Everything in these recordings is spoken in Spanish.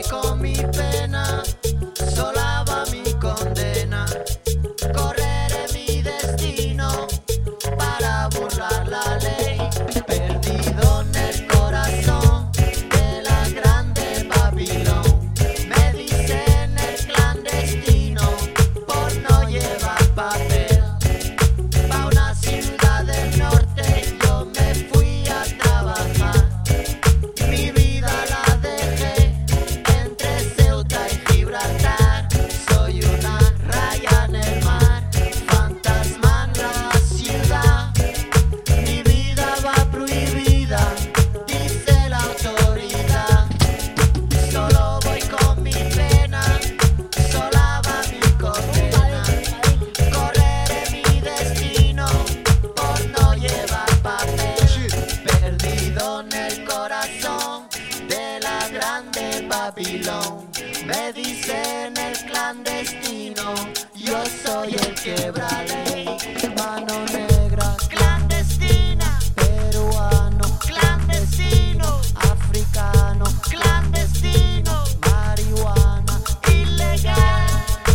con mi pena, sola va mi condena. Correré mi destino para burlar la ley, perdido en el corazón de la grande Babilón. Me dicen el clandestino por no llevar papel. Pa' una ciudad del norte yo me fui a trabajar. Mi vida la dejé entre Ceuta y Gibraltar. Soy una raya en el mar, fantasma en la ciudad. Mi vida va prohibida, dice la autoridad. Solo voy con mi pena, sola va mi condena. Correré mi destino por no llevar papel, perdido en el corazón de la grande Babilón. Me dicen el clandestino, yo soy el quebra ley. Mano negra, clandestina, peruano, clandestino, africano, clandestino, marihuana, ilegal.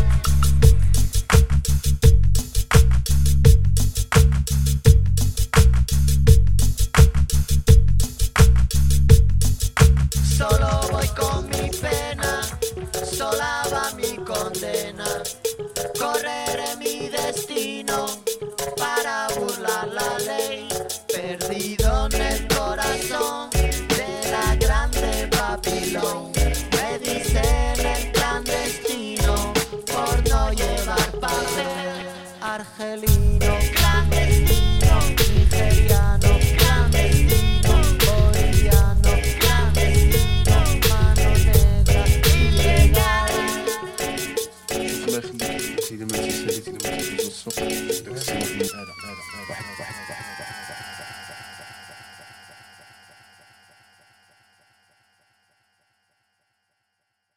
Solo voy con mi pena, sola va mi condena. Correré mi destino para burlar la ley, perdido en el corazón de la grande Babilón. Me dicen el clandestino por no llevar papel. Argelino.